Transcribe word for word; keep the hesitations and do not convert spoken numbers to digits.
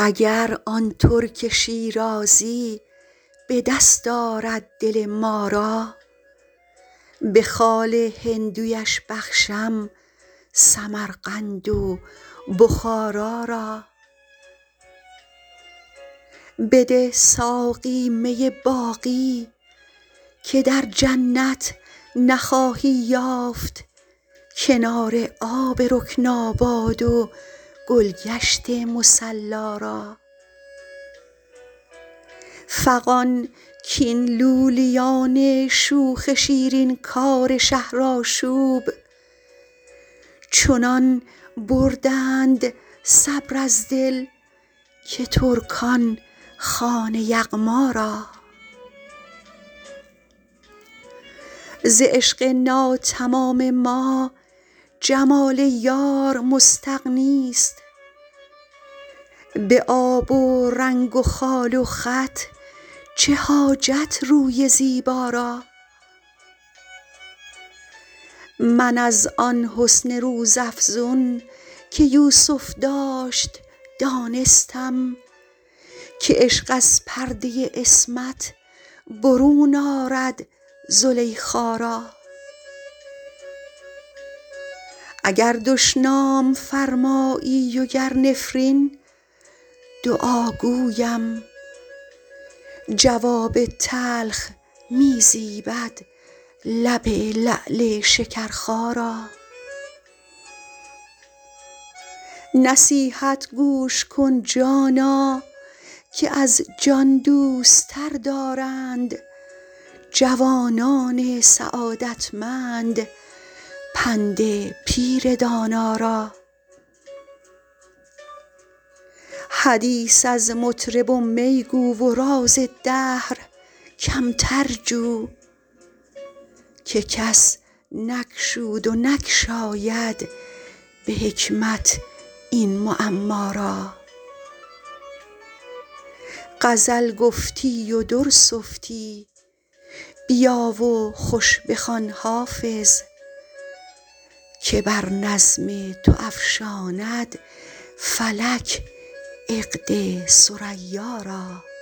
اگر آن ترک شیرازی به دست آرد دل ما را به خال هندویش بخشم سمرقند و بخارا را. بده ساقی می باقی که در جنت نخواهی یافت کنار آب رکن آباد و گلگشت مصلا را. فغان کاین لولیان شوخ شیرین کار شهرآشوب چنان بردند صبر از دل که ترکان خوان یغما را. ز عشق ناتمام ما جمال یار مستغنی ست به آب و رنگ و خال و خط چه حاجت روی زیبا را. من از آن حسن روزافزون که یوسف داشت دانستم که عشق از پرده عصمت برون آرد زلیخا را. اگر دشنام فرمایی و گر نفرین دعا گویم جواب تلخ می زیبد لب لعل شکرخا را. نصیحت گوش کن جانا که از جان دوست تر دارند جوانان سعادتمند پند پیر دانا را. حدیث از مطرب و می گو و راز دهر کمتر جو که کس نگشود و نگشاید به حکمت این معما را. غزل گفتی و در سفتی بیا و خوش بخوان حافظ که بر نظم تو افشاند فلک عقد ثریا را.